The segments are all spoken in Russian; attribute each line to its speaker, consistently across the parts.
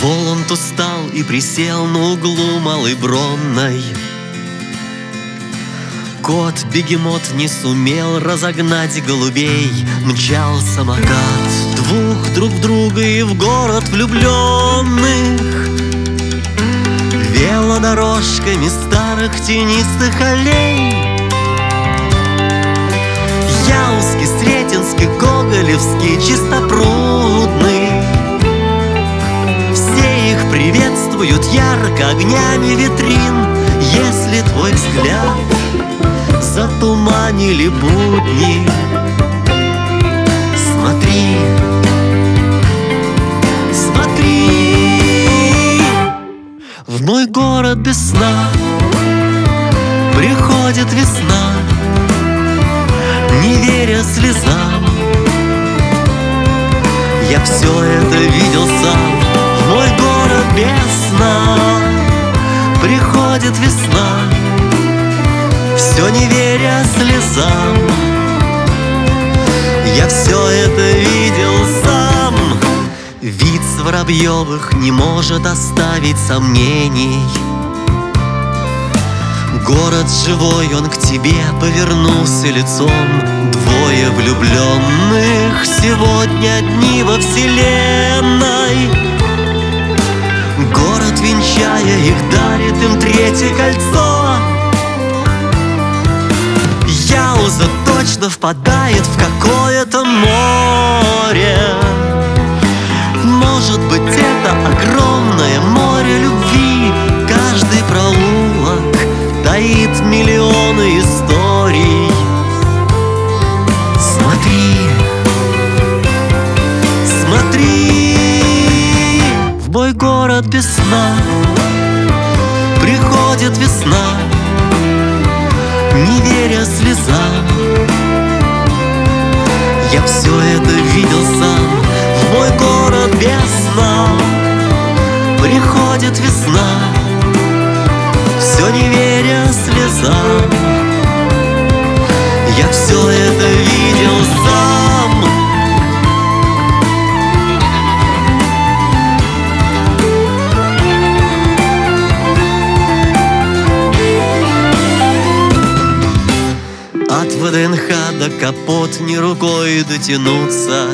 Speaker 1: Воланд устал и присел на углу Малой Бронной. Кот-бегемот не сумел разогнать голубей. Мчал самокат двух друг в друга и в город влюбленных. Велодорожками старых тенистых аллей. Яузский, Сретенский, Гоголевский, Чистопрудный. Все их приветствуют ярко огнями витрин. Если твой взгляд затуманили будни, смотри, смотри. В мой город без сна приходит весна, не веря слезам. Я все это видел сам. В мой город без сна приходит весна, все не веря слезам. Я все это видел сам. Вид с Воробьевых не может оставить сомнений. Город живой, он к тебе повернулся лицом. Двое влюбленных сегодня одни во вселенной. Город, венчая их, дарит им третье кольцо. Яуза точно впадает в какое-то море. Может быть, это огромное море любви. Каждый проулок таит миллионы историй. Смотри, смотри. В мой город без сна приходит весна, не веря слезам. Я все это видел сам. В мой город без сна приходит весна, все не веря слезам. Я все это видел сам. От ВДНХ до Капот ни рукой дотянуться,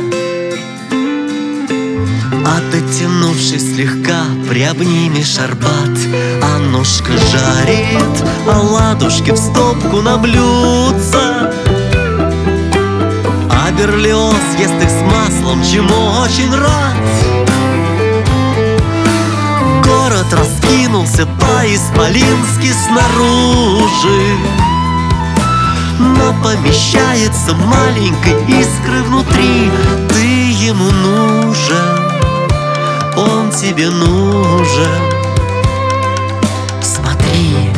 Speaker 1: а дотянувшись слегка, приобнимешь Арбат. Аннушка жарит оладушки в стопку на блюдце, а Берлиоз ест их с маслом, чему очень рад. Город раскинулся по-исполински снаружи, но помещается маленькой искры внутри. Ты ему нужен, он тебе нужен. Смотри,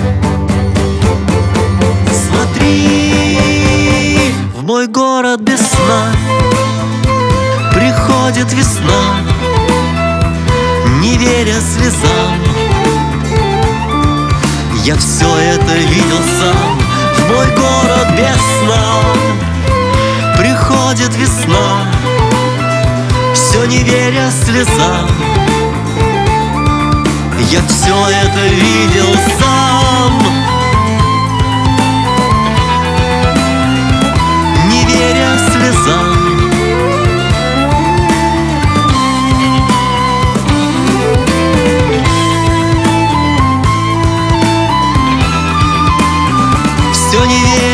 Speaker 1: смотри. В мой город без сна приходит весна, не веря слезам. Я все это видел сам. В мой город без сна приходит весна, все не веря слезам. Я все это видел сам. Не веря слезам. Все не веря